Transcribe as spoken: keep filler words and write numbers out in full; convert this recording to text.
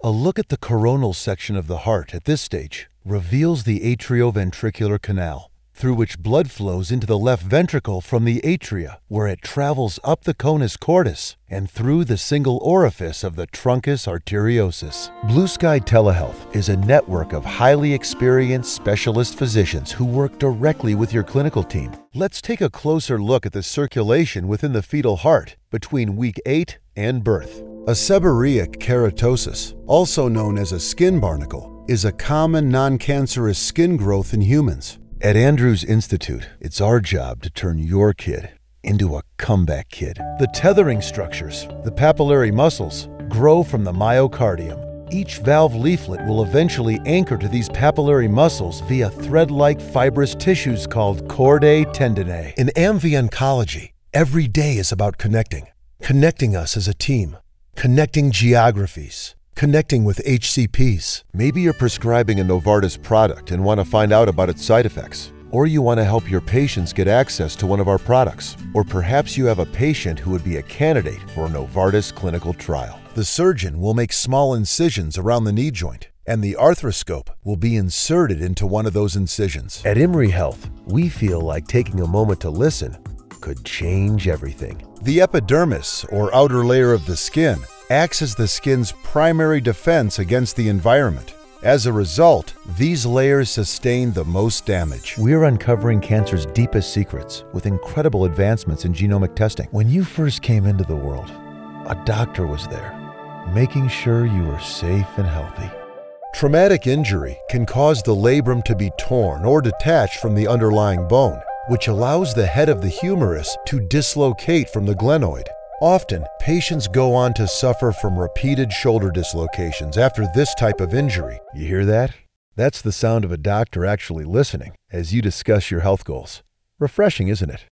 A look at the coronal section of the heart at this stage reveals the atrioventricular canal, through which blood flows into the left ventricle from the atria, where it travels up the conus cordis and through the single orifice of the truncus arteriosus. Blue Sky Telehealth is a network of highly experienced specialist physicians who work directly with your clinical team. Let's take a closer look at the circulation within the fetal heart between week eight and birth. A seborrheic keratosis, also known as a skin barnacle, is a common non-cancerous skin growth in humans. At Andrews Institute, it's our job to turn your kid into a comeback kid. The tethering structures, the papillary muscles, grow from the myocardium. Each valve leaflet will eventually anchor to these papillary muscles via thread-like fibrous tissues called chordae tendineae. In Amvi Oncology, every day is about connecting. Connecting us as a team. Connecting geographies. Connecting with H C Ps. Maybe you're prescribing a Novartis product and want to find out about its side effects. Or you want to help your patients get access to one of our products. Or perhaps you have a patient who would be a candidate for a Novartis clinical trial. The surgeon will make small incisions around the knee joint, and the arthroscope will be inserted into one of those incisions. At Imri Health, we feel like taking a moment to listen could change everything. The epidermis, or outer layer of the skin, acts as the skin's primary defense against the environment. As a result, these layers sustain the most damage. We're uncovering cancer's deepest secrets with incredible advancements in genomic testing. When you first came into the world, a doctor was there, making sure you were safe and healthy. Traumatic injury can cause the labrum to be torn or detached from the underlying bone, which allows the head of the humerus to dislocate from the glenoid. Often, patients go on to suffer from repeated shoulder dislocations after this type of injury. You hear that? That's the sound of a doctor actually listening as you discuss your health goals. Refreshing, isn't it?